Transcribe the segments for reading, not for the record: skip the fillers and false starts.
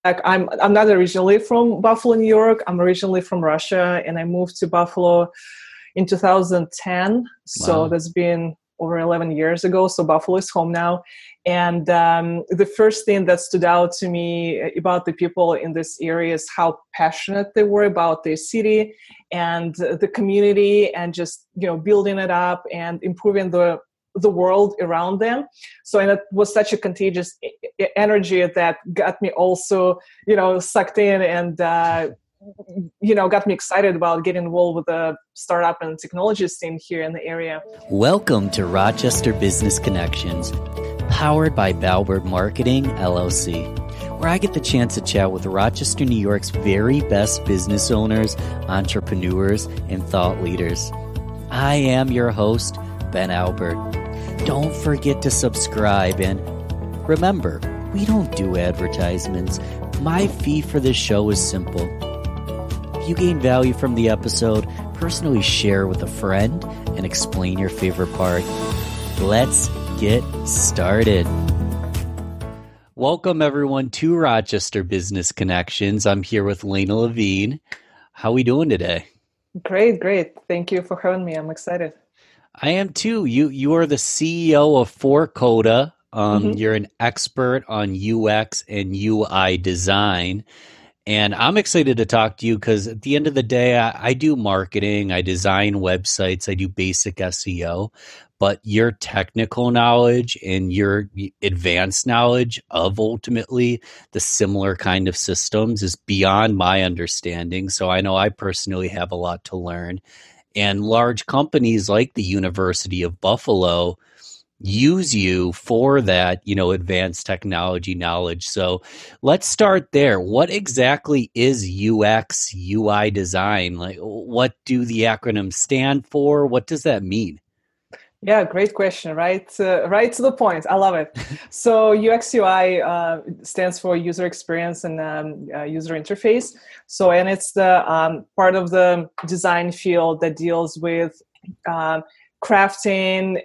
I'm not originally from Buffalo, New York. I'm originally from Russia, and I moved to Buffalo in 2010. So Wow. that's been over 11 years ago. So Buffalo is home now. And the first thing that stood out to me about the people in this area is how passionate they were about their city and the community, and just building it up and improving the world around them. So, and it was such a contagious energy that got me also sucked in, and got me excited about getting involved with the startup and technology scene here in the area. Welcome to Rochester Business Connections, powered by Balbert Marketing, LLC, where I get the chance to chat with Rochester, New York's very best business owners, entrepreneurs, and thought leaders. I am your host, Ben Albert. Don't forget to subscribe, and remember, we don't do advertisements. My fee for this show is simple. If you gain value from the episode, personally share with a friend and explain your favorite part. Let's get started. Welcome everyone to Rochester Business Connections. I'm here with Lena Levine. How are we doing today? Great. Thank you for having me. I'm excited. I am too. You are the CEO of 4Coda. You're an expert on UX and UI design. And I'm excited to talk to you because at the end of the day, I do marketing, I design websites, I do basic SEO, but your technical knowledge and your advanced knowledge of ultimately the similar kind of systems is beyond my understanding. So I know I personally have a lot to learn. And large companies like the University of Buffalo use you for that, advanced technology knowledge. So let's start there. What exactly is UX, UI design? Like, what do the acronyms stand for? What does that mean? Yeah, great question. Right to the point. I love it. So UX UI stands for user experience and user interface. So, and it's the part of the design field that deals with crafting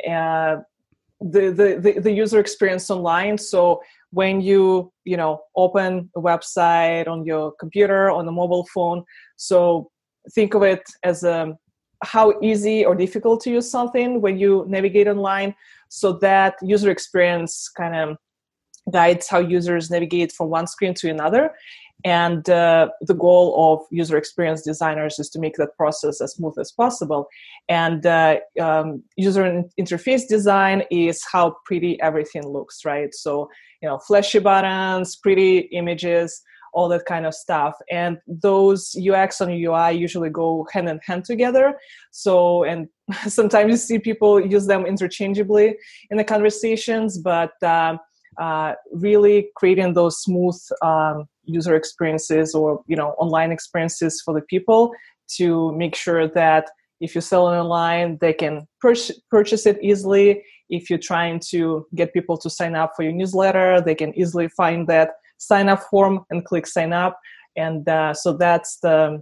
the user experience online. So when you open a website on your computer, on a mobile phone, so think of it as how easy or difficult to use something when you navigate online. So that user experience kind of guides how users navigate from one screen to another. And the goal of user experience designers is to make that process as smooth as possible. And user interface design is how pretty everything looks, right? So, flashy buttons, pretty images, all that kind of stuff. And those UX and UI usually go hand in hand together. So, and sometimes you see people use them interchangeably in the conversations, but really creating those smooth user experiences or online experiences for the people to make sure that if you sell it online, they can purchase it easily. If you're trying to get people to sign up for your newsletter, they can easily find that sign up form and click sign up. And so that's the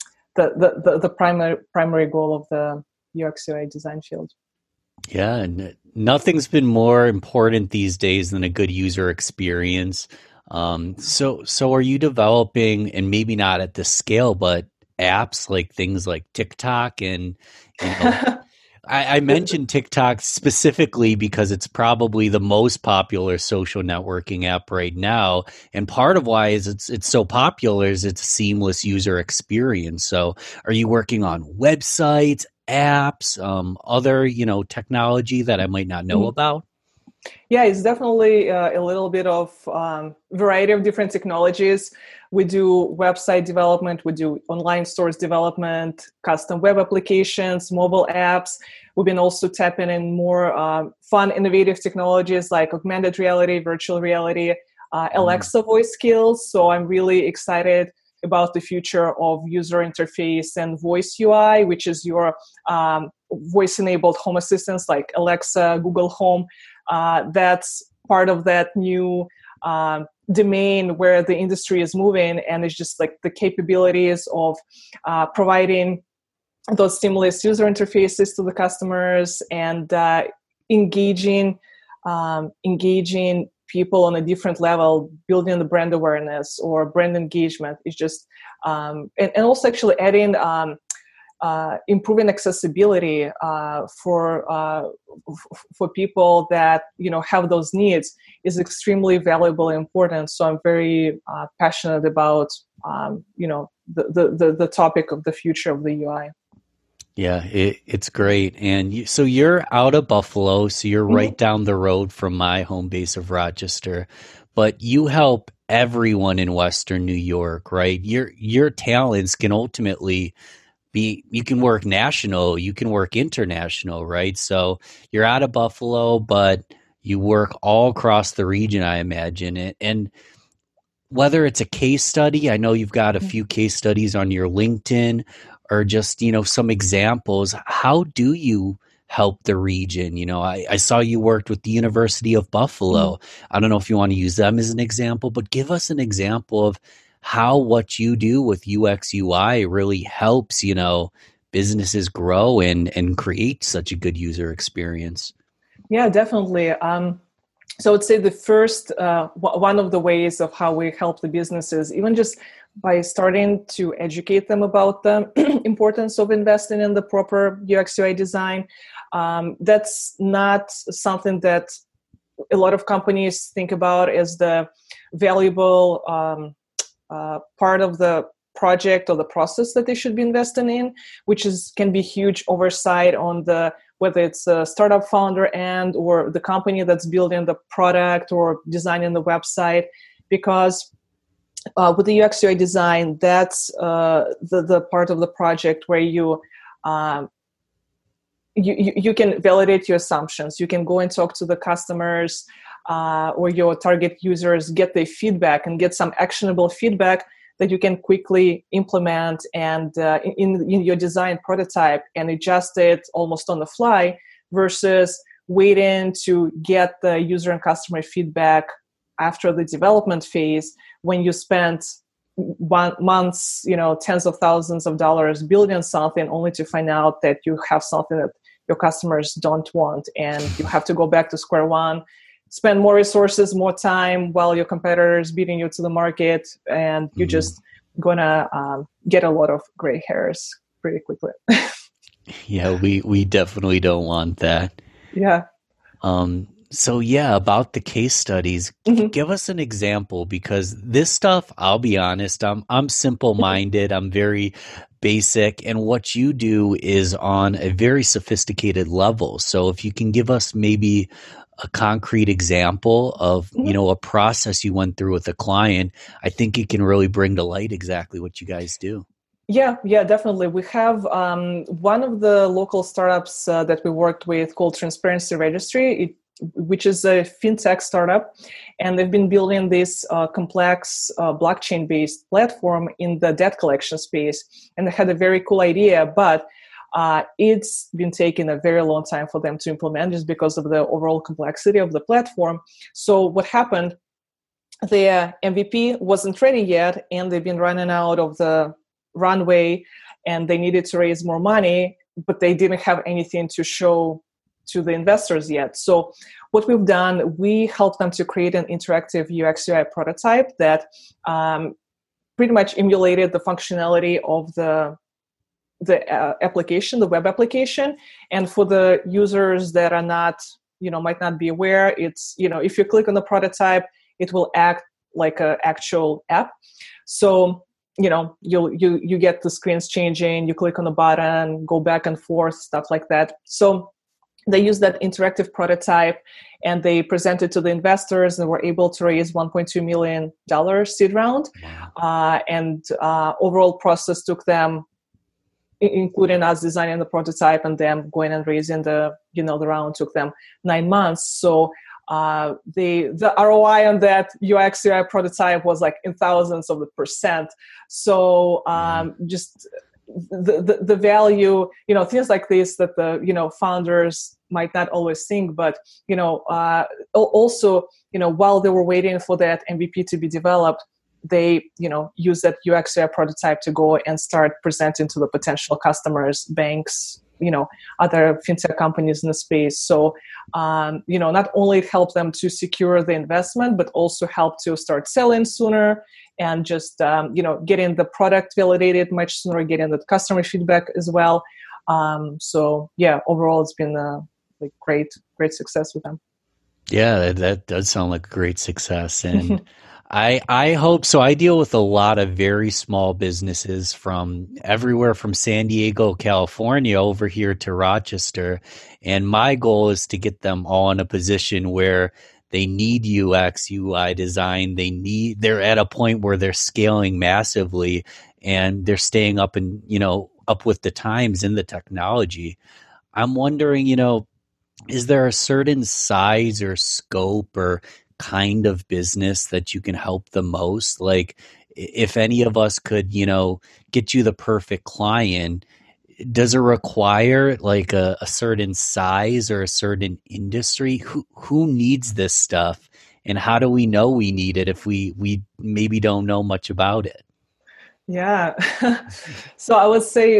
primary goal of the UX UI design field. Yeah, and nothing's been more important these days than a good user experience. So are you developing, and maybe not at this scale, but apps like things like TikTok and I mentioned TikTok specifically because it's probably the most popular social networking app right now, and part of why is it's so popular is it's a seamless user experience. So, are you working on websites, apps, other technology that I might not know about? Yeah, it's definitely a little bit of variety of different technologies. We do website development, we do online stores development, custom web applications, mobile apps. We've been also tapping in more fun, innovative technologies like augmented reality, virtual reality, Alexa voice skills. So I'm really excited about the future of user interface and voice UI, which is your voice-enabled home assistants like Alexa, Google Home. That's part of that new domain where the industry is moving, and it's just like the capabilities of providing those seamless user interfaces to the customers and engaging people on a different level, building the brand awareness or brand engagement. Is just and also actually adding improving accessibility for people that have those needs is extremely valuable and important. So I'm very passionate about the topic of the future of the UI. Yeah, it's great. And so you're out of Buffalo, so you're right down the road from my home base of Rochester, but you help everyone in Western New York, right? Your talents can ultimately you can work national, you can work international, right? So you're out of Buffalo, but you work all across the region, I imagine. And whether it's a case study, I know you've got a few case studies on your LinkedIn, or just, some examples. How do you help the region? I saw you worked with the University of Buffalo. I don't know if you want to use them as an example, but give us an example of how what you do with UX UI really helps, businesses grow and create such a good user experience. Yeah, definitely. So I would say the first, one of the ways of how we help the businesses, even just by starting to educate them about the importance of investing in the proper UX UI design. That's not something that a lot of companies think about as the valuable part of the project or the process that they should be investing in, which can be huge oversight on whether it's a startup founder end or the company that's building the product or designing the website. Because with the UX UI design, that's the part of the project where you can validate your assumptions. You can go and talk to the customers or your target users, get their feedback and get some actionable feedback that you can quickly implement and in your design prototype and adjust it almost on the fly, versus waiting to get the user and customer feedback after the development phase, when you spent months, tens of thousands of dollars building something, only to find out that you have something that your customers don't want, and you have to go back to square one, spend more resources, more time, while your competitors beating you to the market, and you're just gonna get a lot of gray hairs pretty quickly. Yeah, we definitely don't want that. Yeah. So yeah, about the case studies, give us an example, because this stuff, I'll be honest, I'm simple-minded, I'm very basic, and what you do is on a very sophisticated level. So if you can give us maybe a concrete example of, a process you went through with a client, I think it can really bring to light exactly what you guys do. Yeah, definitely. We have one of the local startups that we worked with called Transparency Registry, which is a fintech startup, and they've been building this complex blockchain-based platform in the debt collection space. And they had a very cool idea, but it's been taking a very long time for them to implement, just because of the overall complexity of the platform. So what happened, their MVP wasn't ready yet, and they've been running out of the runway, and they needed to raise more money, but they didn't have anything to show to the investors yet. So what we've done, we helped them to create an interactive UX UI prototype that pretty much emulated the functionality of the application, the web application. And for the users that are not, might not be aware, it's, if you click on the prototype, it will act like an actual app. So you get the screens changing, you click on the button, go back and forth, stuff like that. So they used that interactive prototype and they presented to the investors, and were able to raise $1.2 million seed round. And overall process took them, including us designing the prototype and them going and raising the round, took them 9 months. So the ROI on that UX UI prototype was like in thousands of the %. So just the value, things like this that the founders might not always think, but also while they were waiting for that MVP to be developed, they use that UX UI prototype to go and start presenting to the potential customers, banks, other fintech companies in the space. So not only help them to secure the investment, but also help to start selling sooner and just getting the product validated much sooner, getting the customer feedback as well. Overall it's been great success with them. Yeah, that does sound like a great success. And I hope so. I deal with a lot of very small businesses from everywhere from San Diego, California over here to Rochester. And my goal is to get them all in a position where they need UX, UI design. They're at a point where they're scaling massively and they're staying up and, up with the times in the technology. I'm wondering, is there a certain size or scope or kind of business that you can help the most? Like if any of us could, get you the perfect client, does it require like a certain size or a certain industry? Who needs this stuff? And how do we know we need it if we maybe don't know much about it? Yeah. So I would say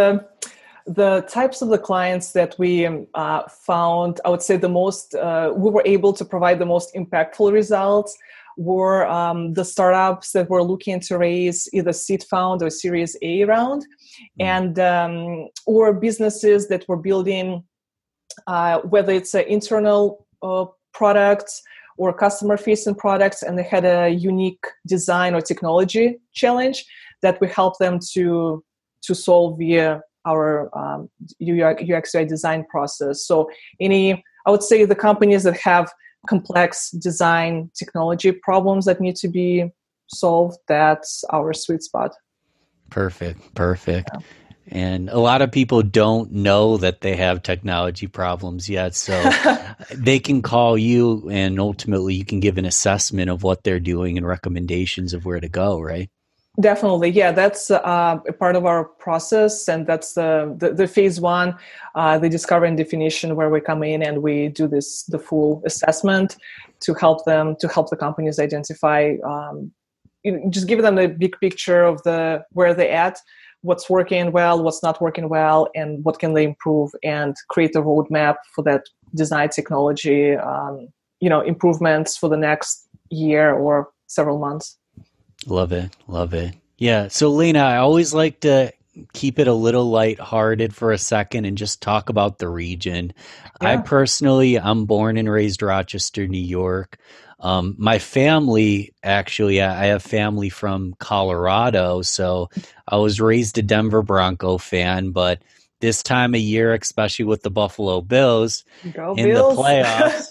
the types of the clients that we found, I would say the most, we were able to provide the most impactful results were the startups that were looking to raise either seed fund or Series A round, and or businesses that were building, whether it's internal products or customer-facing products, and they had a unique design or technology challenge that we help them to solve via our UX UI design process. So I would say the companies that have complex design technology problems that need to be solved, that's our sweet spot. Perfect. Yeah. And a lot of people don't know that they have technology problems yet. So they can call you and ultimately you can give an assessment of what they're doing and recommendations of where to go, right? Definitely. Yeah, that's a part of our process. And that's the phase one, the discovery and definition, where we come in and we do the full assessment to help the companies identify, just give them the big picture of where they're at, what's working well, what's not working well, and what can they improve, and create a roadmap for that design technology, improvements for the next year or several months. Love it. Yeah. So Lena, I always like to keep it a little lighthearted for a second and just talk about the region. Yeah. I'm born and raised Rochester, New York. My family, actually, I have family from Colorado, so I was raised a Denver Bronco fan, but this time of year, especially with the Buffalo Bills in the playoffs,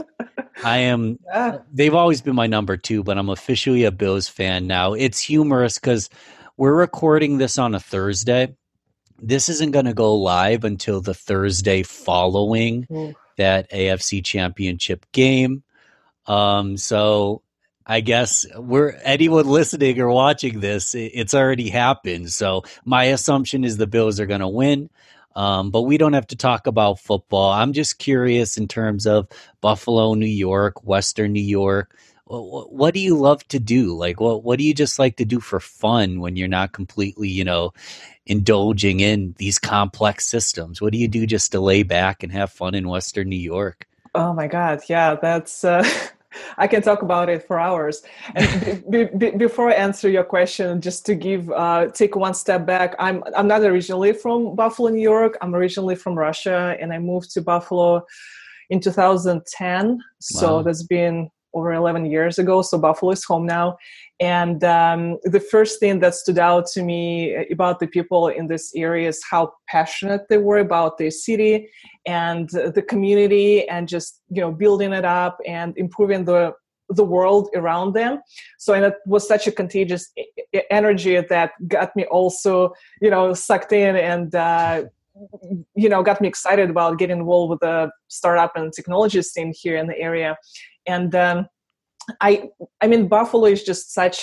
they've always been my number two, but I'm officially a Bills fan now. It's humorous because we're recording this on a Thursday. This isn't going to go live until the Thursday following that AFC Championship game. So I guess anyone listening or watching this, it's already happened. So my assumption is the Bills are going to win. But we don't have to talk about football. I'm just curious in terms of Buffalo, New York, Western New York. What do you love to do? Like, what do you just like to do for fun when you're not completely, indulging in these complex systems? What do you do just to lay back and have fun in Western New York? Oh my God. Yeah, that's, I can talk about it for hours. And before I answer your question, just to take one step back, I'm not originally from Buffalo, New York. I'm originally from Russia, and I moved to Buffalo in 2010. Wow. So that's been over 11 years ago. So Buffalo is home now. And the first thing that stood out to me about the people in this area is how passionate they were about their city and the community, and just, building it up and improving the world around them. So, and it was such a contagious energy that got me also, sucked in and, got me excited about getting involved with the startup and technology scene here in the area. And I mean, Buffalo is just such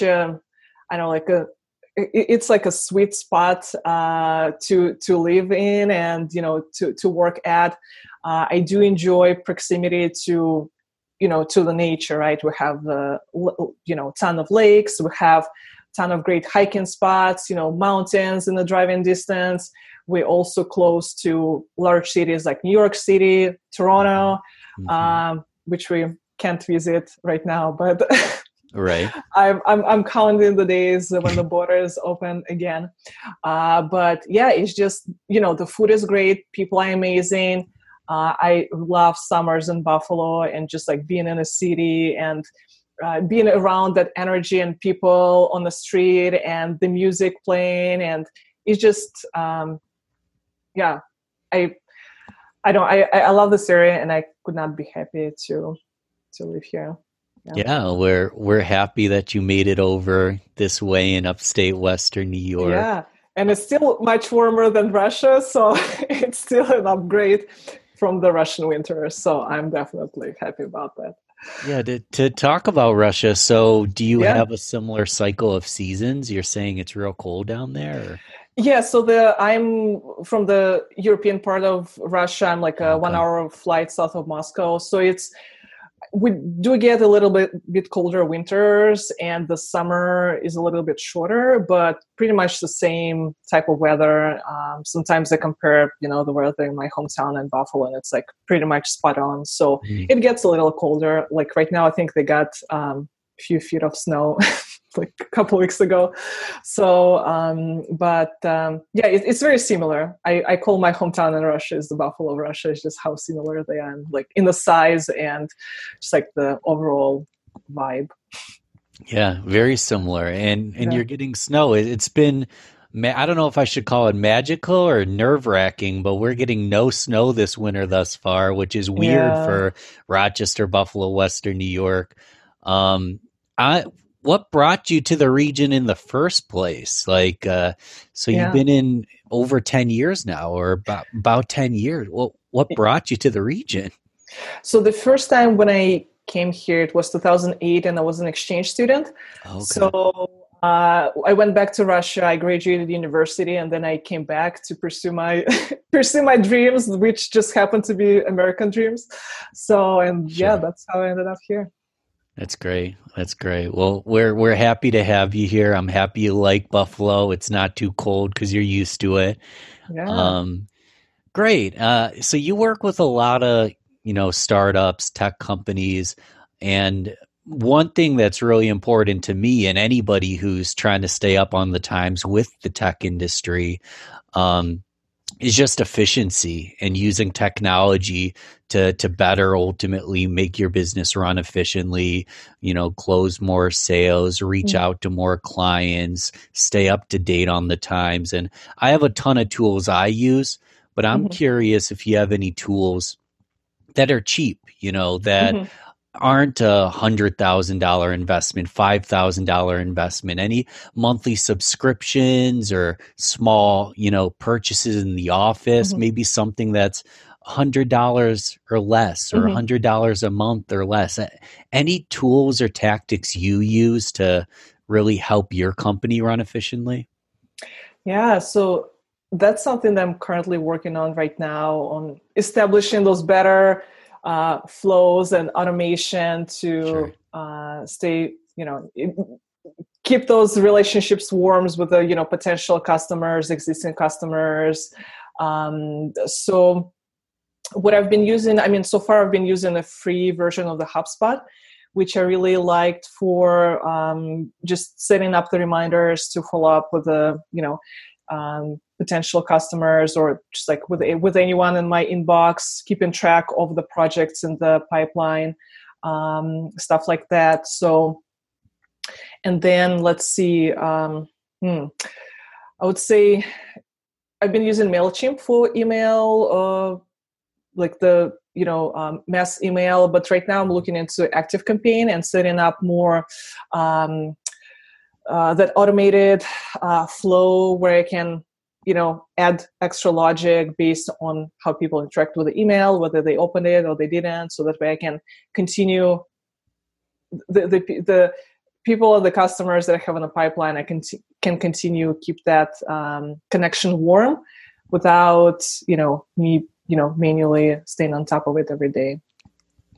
it's like a sweet spot to live in and, to work at. I do enjoy proximity to the nature, right? We have ton of lakes. We have ton of great hiking spots, mountains in the driving distance. We're also close to large cities like New York City, Toronto, which we can't visit right now, but right. I'm counting the days when the borders open again. But yeah, it's just, the food is great. People are amazing. I love summers in Buffalo and just like being in a city and being around that energy and people on the street and the music playing. And it's just, yeah, I love this area and I could not be happy to live here. Yeah, we're happy that you made it over this way in upstate Western New York. Yeah, and it's still much warmer than Russia, so it's still an upgrade from the Russian winter. So I'm definitely happy about that. Yeah, to talk about Russia, so do you Yeah. have a similar cycle of seasons? You're saying it's real cold down there? Or? Yeah, so I'm from the European part of Russia. I'm like a 1 hour flight south of Moscow. So we do get a little bit colder winters and the summer is a little bit shorter, but pretty much the same type of weather. Sometimes I compare, the weather in my hometown in Buffalo and it's like pretty much spot on. So it gets a little colder. Like right now, I think they got a few feet of snow like a couple weeks ago. So, yeah, it's very similar. I call my hometown in Russia is the Buffalo of Russia. It's just how similar they are, like in the size and just like the overall vibe. Yeah, very similar. And you're getting snow. It's been, I don't know if I should call it magical or nerve-wracking, but we're getting no snow this winter thus far, which is weird for Rochester, Buffalo, Western New York. What brought you to the region in the first place? Like, so you've been in over 10 years now, or about 10 years. Well, what brought you to the region? So the first time when I came here, it was 2008 and I was an exchange student. Okay. So I went back to Russia. I graduated university and then I came back to pursue my dreams, which just happened to be American dreams. So, yeah, that's how I ended up here. That's great. That's great. Well, we're happy to have you here. I'm happy you like Buffalo. It's not too cold because you're used to it. Yeah. Great. So you work with a lot of, startups, tech companies, and one thing that's really important to me and anybody who's trying to stay up on the times with the tech industry, is just efficiency and using technology to better ultimately make your business run efficiently, close more sales, reach out to more clients, stay up to date on the times. And I have a ton of tools I use, but I'm curious if you have any tools that are cheap, that aren't $100,000 investment, $5,000 investment, any monthly subscriptions or small, purchases in the office, maybe something that's $100 or less, or $100 a month or less. Any tools or tactics you use to really help your company run efficiently? Yeah, so that's something that I'm currently working on right now, on establishing those better flows and automation to stay, keep those relationships warm with the, potential customers, existing customers. So what I've been using, so far I've been using a free version of the HubSpot, which I really liked for just setting up the reminders to follow up with the, potential customers, or just like with anyone in my inbox, keeping track of the projects in the pipeline, stuff like that. So, and then let's see, I would say I've been using MailChimp for email, like the, mass email, but right now I'm looking into ActiveCampaign and setting up more that automated flow where I can, add extra logic based on how people interact with the email, whether they opened it or they didn't, so that way I can continue the people or the customers that I have in the pipeline, I can continue keep that connection warm without, me, manually staying on top of it every day.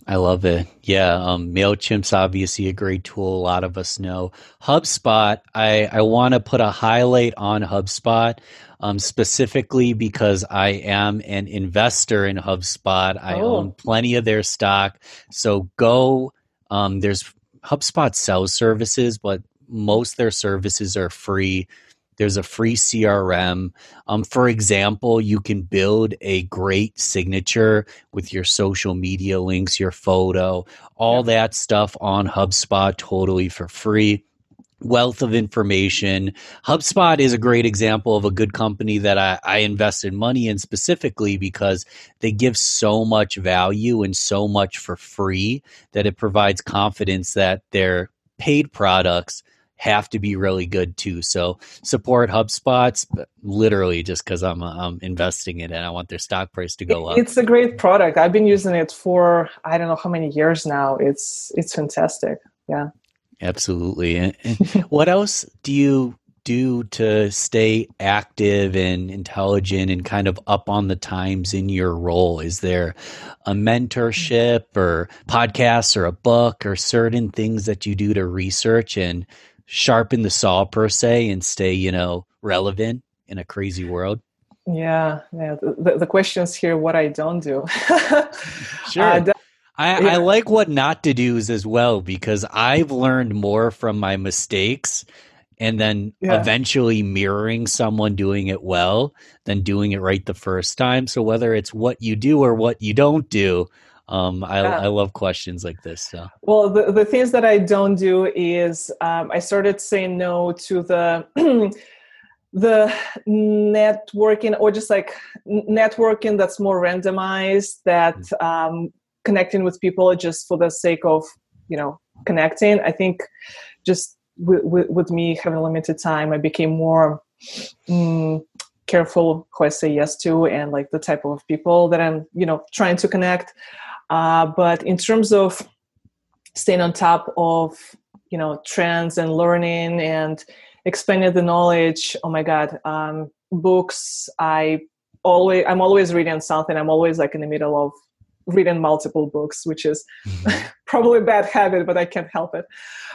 I love it. Yeah, MailChimp's obviously a great tool. A lot of us know. HubSpot, I want to put a highlight on HubSpot, specifically because I am an investor in HubSpot. I own Oh, plenty of their stock. So go, there's HubSpot sells services, but most of their services are free. There's a free CRM. For example, you can build a great signature with your social media links, your photo, all yeah. that stuff on HubSpot totally for free. Wealth of information. HubSpot is a great example of a good company that I invested money in specifically because they give so much value and so much for free that it provides confidence that their paid products have to be really good too. So support HubSpots literally just because I'm investing in it and I want their stock price to go up. It's a great product. I've been using it for I don't know how many years now. It's fantastic. Yeah. Absolutely. And what else do you do to stay active and intelligent and kind of up on the times in your role? Is there a mentorship or podcasts or a book or certain things that you do to research and sharpen the saw per se and stay, relevant in a crazy world? Yeah, yeah. The questions here, what I don't do. Sure. That, I yeah, like what not to do's as well because I've learned more from my mistakes and then yeah, eventually mirroring someone doing it well than doing it right the first time. So whether it's what you do or what you don't do, I yeah. love questions like this. So Well, the things that I don't do is I started saying no to the the networking or just like networking that's more randomized, that connecting with people just for the sake of connecting. I think just with me having limited time, I became more mm, careful who I say yes to and like the type of people that I'm trying to connect. But in terms of staying on top of trends and learning and expanding the knowledge, oh my god, books. I'm always reading something. I'm always like in the middle of reading multiple books, which is probably a bad habit, but I can't help it.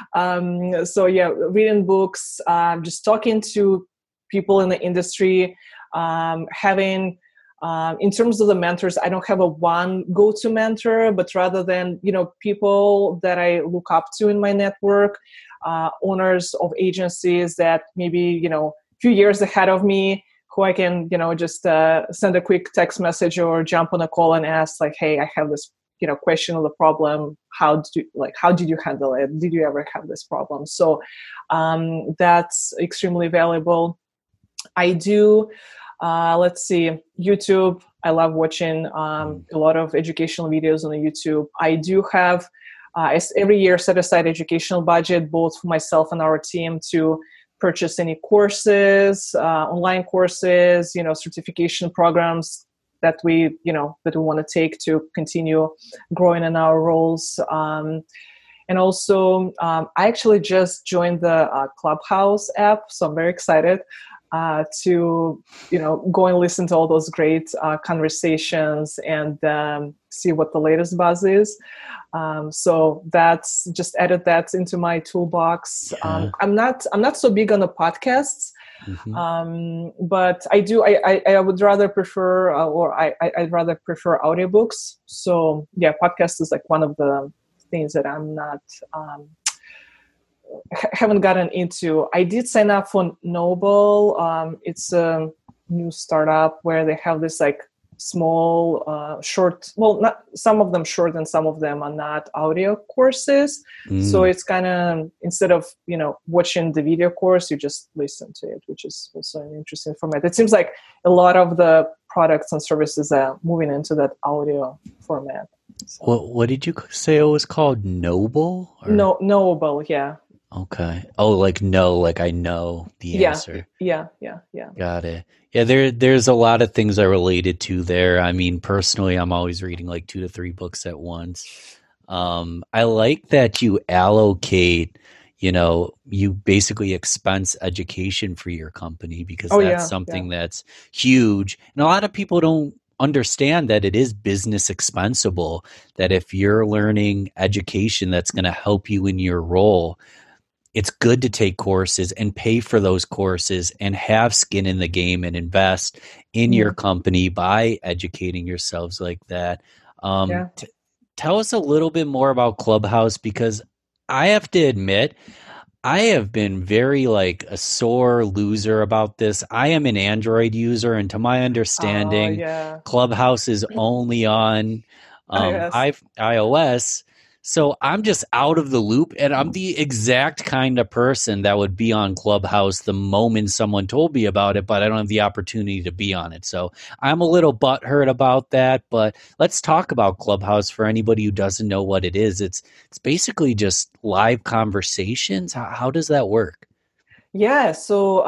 So yeah, reading books, just talking to people in the industry, having in terms of the mentors, I don't have a one go-to mentor, but rather than people that I look up to in my network, owners of agencies that maybe a few years ahead of me, who I can just send a quick text message or jump on a call and ask like, hey, I have this question or the problem. How did you handle it? Did you ever have this problem? So that's extremely valuable. I do. Let's see, YouTube. I love watching a lot of educational videos on the YouTube. I do have every year set aside educational budget, both for myself and our team, to purchase any courses, online courses, certification programs that we want to take to continue growing in our roles. And also, I actually just joined the Clubhouse app, so I'm very excited to go and listen to all those great conversations and see what the latest buzz is. So that's just added that into my toolbox. yeah. I'm not so big on the podcasts, Hmm. but I do. I would rather prefer, I'd rather prefer audiobooks. So yeah, podcast is like one of the things that I'm not. Haven't gotten into. I did sign up for Noble. It's a new startup where they have this like small, short. Well, not some of them short, and some of them are not audio courses. So Mm. it's kind of, instead of watching the video course, you just listen to it, which is also an interesting format. It seems like a lot of the products and services are moving into that audio format. So. What did you say it was called? Noble or No, Knowable, yeah. okay? Oh, like no, like I know the Yeah, answer. yeah. Got it. Yeah, there's a lot of things I related to there. I mean, personally, I'm always reading like 2 to 3 books at once. I like that you allocate, you basically expense education for your company because Oh that's yeah, yeah. something that's huge. And a lot of people don't understand that it is business expensible, that if you're learning education that's going to help you in your role, it's good to take courses and pay for those courses and have skin in the game and invest in your company by educating yourselves like that. Tell us a little bit more about Clubhouse, because I have to admit, I have been very like a sore loser about this. I am an Android user, and to my understanding, Clubhouse is only on iOS. So I'm just out of the loop, and I'm the exact kind of person that would be on Clubhouse the moment someone told me about it, but I don't have the opportunity to be on it. So I'm a little butthurt about that, but let's talk about Clubhouse for anybody who doesn't know what it is. It's basically just live conversations. How does that work? Yeah, so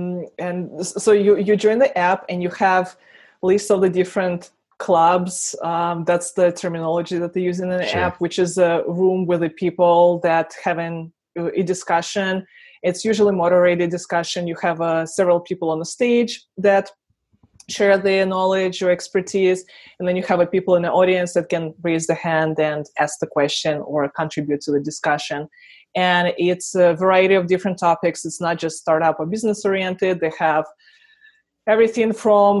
you join the app and you have lists of the different clubs. That's the terminology that they use in an app, which is a room with the people that having a discussion. It's usually moderated discussion. You have several people on the stage that share their knowledge or expertise, and then you have people in the audience that can raise the hand and ask the question or contribute to the discussion. And it's a variety of different topics. It's not just startup or business oriented. They have everything from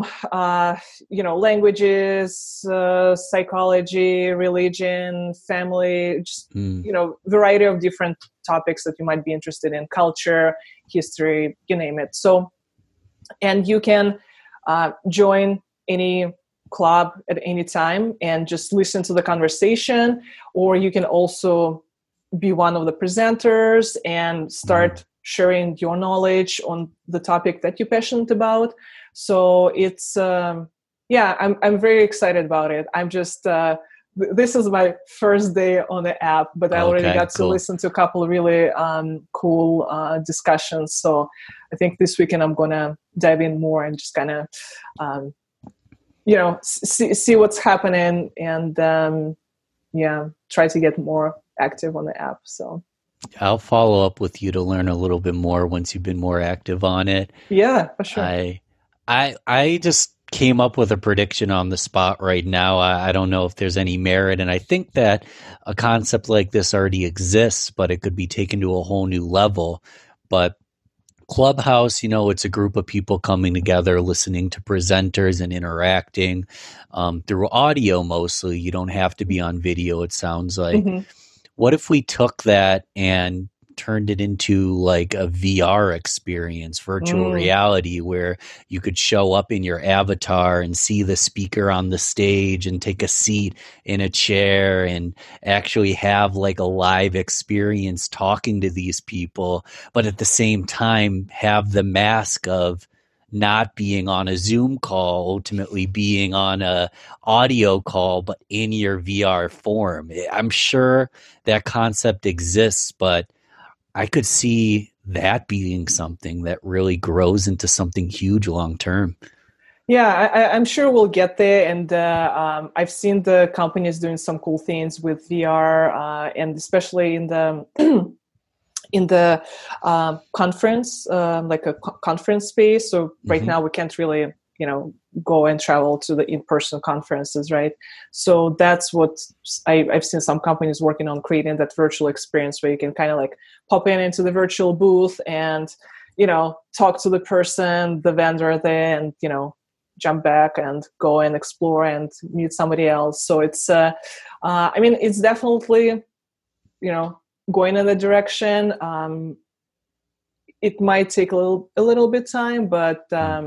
languages, psychology, religion, family, just variety of different topics that you might be interested in, culture, history, you name it. So, and you can join any club at any time and just listen to the conversation, or you can also be one of the presenters and start sharing your knowledge on the topic that you're passionate about. So it's, I'm very excited about it. I'm just, this is my first day on the app, but I already got to listen to a couple of really cool discussions. So I think this weekend I'm going to dive in more and just kind of, see what's happening and, try to get more active on the app. So I'll follow up with you to learn a little bit more once you've been more active on it. Yeah, for sure. I just came up with a prediction on the spot right now. I don't know if there's any merit, and I think that a concept like this already exists, but it could be taken to a whole new level. But Clubhouse, it's a group of people coming together, listening to presenters and interacting through audio mostly. You don't have to be on video, it sounds like. What if we took that and turned it into like a VR experience, virtual reality, where you could show up in your avatar and see the speaker on the stage and take a seat in a chair and actually have like a live experience talking to these people, but at the same time have the mask of not being on a Zoom call, ultimately being on a audio call, but in your VR form. I'm sure that concept exists, but I could see that being something that really grows into something huge long term. Yeah, I'm sure we'll get there. And I've seen the companies doing some cool things with VR, and especially in the conference, like a conference space. So right now we can't really, go and travel to the in-person conferences, right? So that's what I've seen some companies working on, creating that virtual experience where you can kind of like pop into the virtual booth and, talk to the person, the vendor there, and, jump back and go and explore and meet somebody else. So it's, it's definitely, going in that direction. It might take a little bit time, but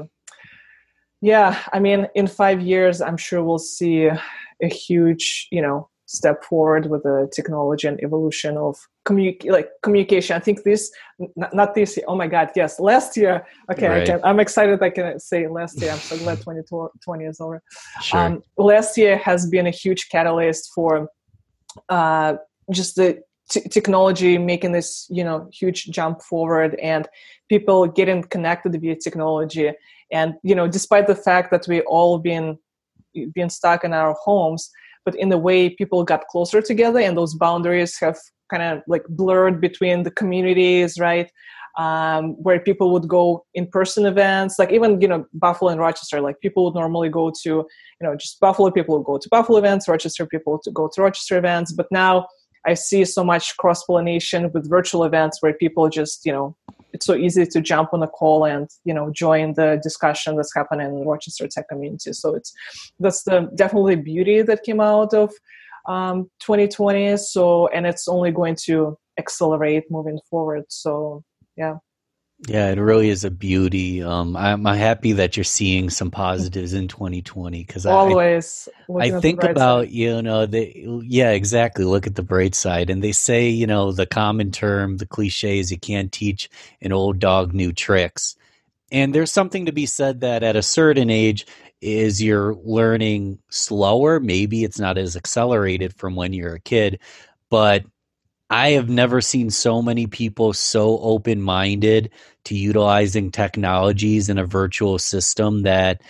in 5 years, I'm sure we'll see a huge, step forward with the technology and evolution of communication. I think not this year. Oh my God, yes, last year. Okay, right. I'm excited. I can say last year. I'm so glad 2020 is over. Sure. Last year has been a huge catalyst for just the technology making this, huge jump forward, and people getting connected via technology. And, despite the fact that we all been stuck in our homes, but in a way people got closer together and those boundaries have kind of like blurred between the communities, right? where people would go in-person events, like even, Buffalo and Rochester, like people would normally go to, just Buffalo people would go to Buffalo events, Rochester people to go to Rochester events. But now I see so much cross-pollination with virtual events where people just, it's so easy to jump on a call and, join the discussion that's happening in the Rochester tech community. So that's the definitely beauty that came out of 2020. So, and it's only going to accelerate moving forward. So, yeah. Yeah, it really is a beauty. I'm happy that you're seeing some positives in 2020 because I think about, yeah, exactly. Look at the bright side. And they say, the common term, the cliches, you can't teach an old dog new tricks. And there's something to be said that at a certain age is you're learning slower. Maybe it's not as accelerated from when you're a kid, but I have never seen so many people so open-minded to utilizing technologies in a virtual system that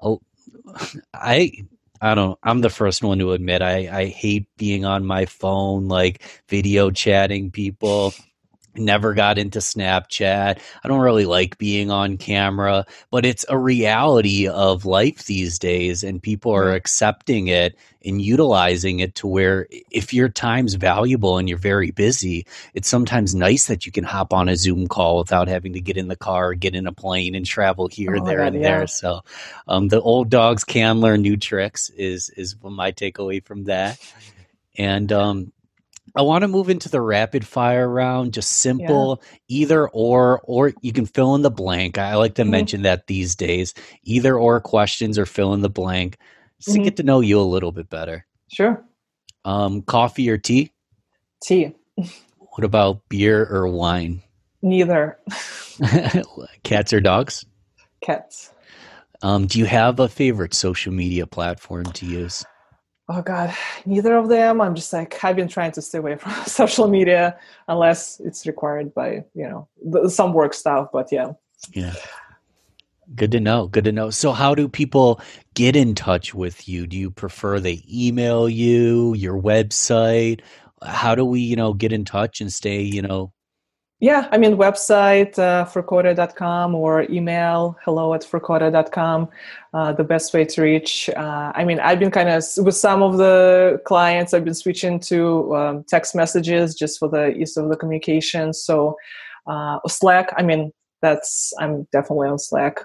I'm the first one to admit I hate being on my phone, like video chatting people. Never got into Snapchat. I don't really like being on camera, but it's a reality of life these days, and people are accepting it and utilizing it to where if your time's valuable and you're very busy, it's sometimes nice that you can hop on a Zoom call without having to get in the car, get in a plane, and travel here, there. So the old dogs can learn new tricks is my takeaway from that. And I want to move into the rapid fire round, just simple, either or you can fill in the blank. I like to mention that these days, either or questions or fill in the blank just to get to know you a little bit better. Sure. Coffee or tea? Tea. What about beer or wine? Neither. Cats or dogs? Cats. Do you have a favorite social media platform to use? Oh God, neither of them. I'm just like, I've been trying to stay away from social media unless it's required by, some work stuff, but yeah. Yeah. Good to know. Good to know. So how do people get in touch with you? Do you prefer they email you, your website? How do we, get in touch and stay, Yeah, I mean, website, furcoda.com, or email hello@furcoda.com, the best way to reach. I've been kind of, with some of the clients, I've been switching to text messages just for the ease of the communication. So Slack, I'm definitely on Slack.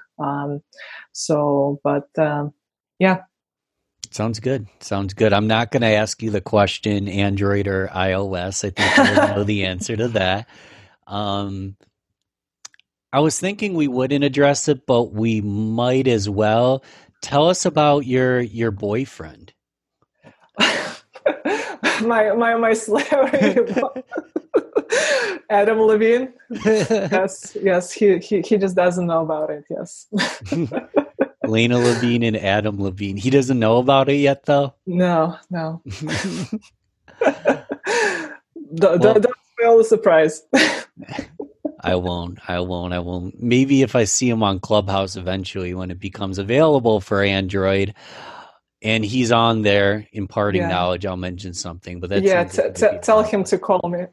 Yeah. Sounds good. I'm not going to ask you the question, Android or iOS. I think you already know the answer to that. I was thinking we wouldn't address it, but we might as well. Tell us about your boyfriend. my celebrity, Adam Levine. Yes, he just doesn't know about it. Yes. Lena Levine and Adam Levine. He doesn't know about it yet, though? No. Don't spoil the surprise. I won't. Maybe if I see him on Clubhouse eventually when it becomes available for Android and he's on there imparting knowledge, I'll mention something. But that's tell him to call me.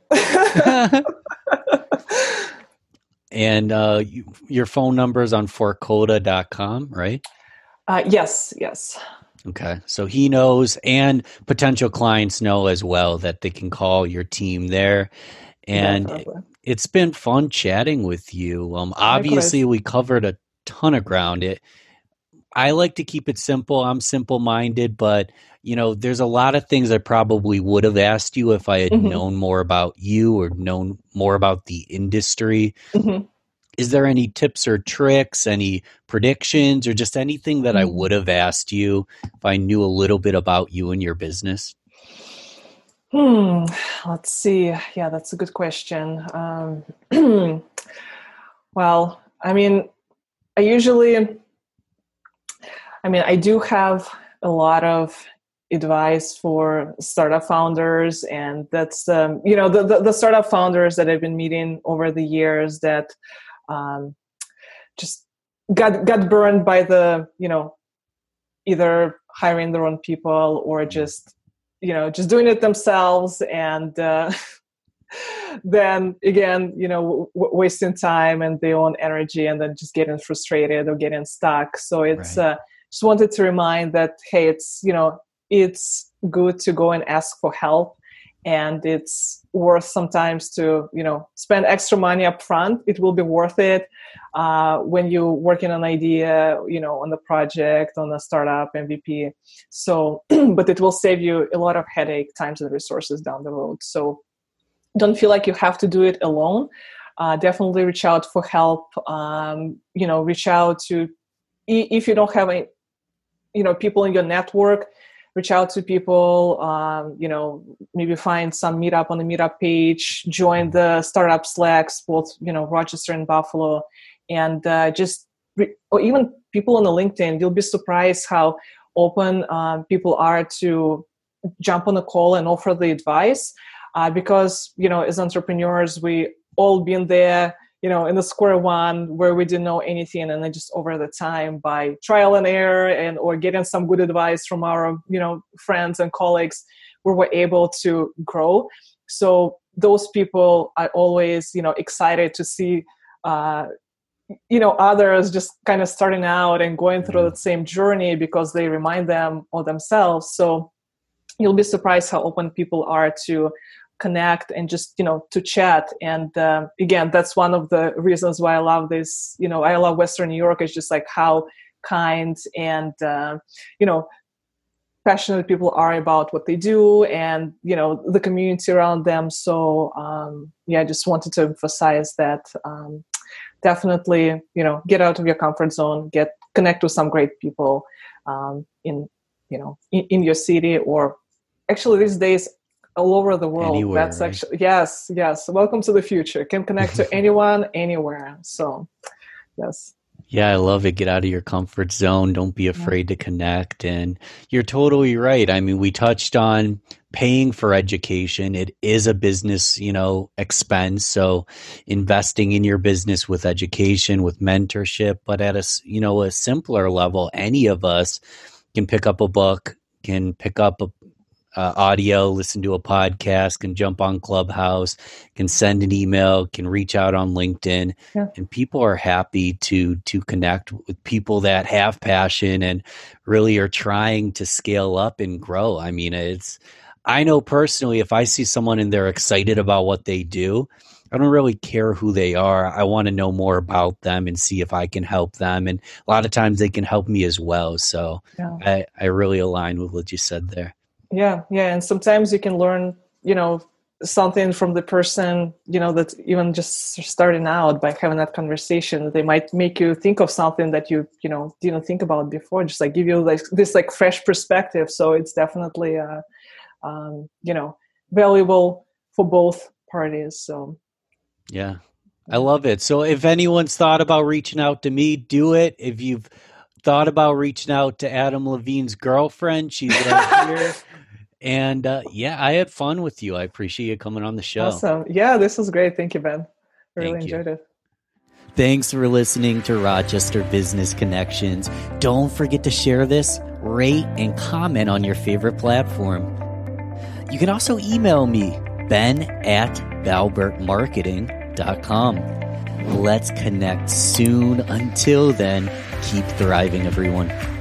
And your phone number is on furcoda.com, right? Yes. Okay. So he knows, and potential clients know as well, that they can call your team there. And it's been fun chatting with you. Obviously, we covered a ton of ground. I like to keep it simple. I'm simple-minded, but there's a lot of things I probably would have asked you if I had known more about you or known more about the industry. Is there any tips or tricks, any predictions, or just anything that I would have asked you if I knew a little bit about you and your business? Let's see. Yeah, that's a good question. Well, I do have a lot of advice for startup founders, and that's the startup founders that I've been meeting over the years that just got burned by the either hiring the wrong people or just doing it themselves, and than again, wasting time and their own energy and then just getting frustrated or getting stuck. So it's just wanted to remind that, hey, it's good to go and ask for help. And it's worth sometimes to, spend extra money up front. It will be worth it when you're working on an idea, on the project, on a startup, MVP. So, but it will save you a lot of headache, times, and resources down the road. So don't feel like you have to do it alone. Definitely reach out for help. Reach out to, if you don't have any, people in your network, reach out to people, maybe find some meetup on the meetup page, join the startup Slacks, both, Rochester and Buffalo, and or even people on the LinkedIn. You'll be surprised how open people are to jump on a call and offer the advice. Because, as entrepreneurs, we all been there, in the square one where we didn't know anything, and then just over the time by trial and error or getting some good advice from our, friends and colleagues, we were able to grow. So those people are always, excited to see, others just kind of starting out and going through the same journey, because they remind them of themselves. So you'll be surprised how open people are to connect and just, to chat. And again, that's one of the reasons why I love this, I love Western New York. It's just like how kind and, passionate people are about what they do and, the community around them. So, I just wanted to emphasize that definitely, get out of your comfort zone, connect with some great people in your city, or actually these days, all over the world. Anywhere, that's actually, yes. Welcome to the future. Can connect to anyone, anywhere. So, yes. Yeah, I love it. Get out of your comfort zone. Don't be afraid to connect. And you're totally right. I mean, we touched on paying for education. It is a business, expense. So investing in your business with education, with mentorship, but at a simpler level, any of us can pick up a book, can pick up audio, listen to a podcast, can jump on Clubhouse, can send an email, can reach out on LinkedIn, and people are happy to connect with people that have passion and really are trying to scale up and grow. I mean, I know personally, if I see someone and they're excited about what they do, I don't really care who they are. I want to know more about them and see if I can help them. And a lot of times they can help me as well. So I really align with what you said there. Yeah. And sometimes you can learn, something from the person, that's even just starting out by having that conversation. They might make you think of something that you, didn't think about before, just like give you this fresh perspective. So it's definitely, valuable for both parties. So. Yeah, I love it. So if anyone's thought about reaching out to me, do it. If you've thought about reaching out to Adam Levine's girlfriend, she's right here. And I had fun with you. I appreciate you coming on the show. Awesome. Yeah, this was great. Thank you, Ben. I really enjoyed it. Thanks for listening to Rochester Business Connections. Don't forget to share this, rate, and comment on your favorite platform. You can also email me, ben@balbertmarketing.com. Let's connect soon. Until then, keep thriving, everyone.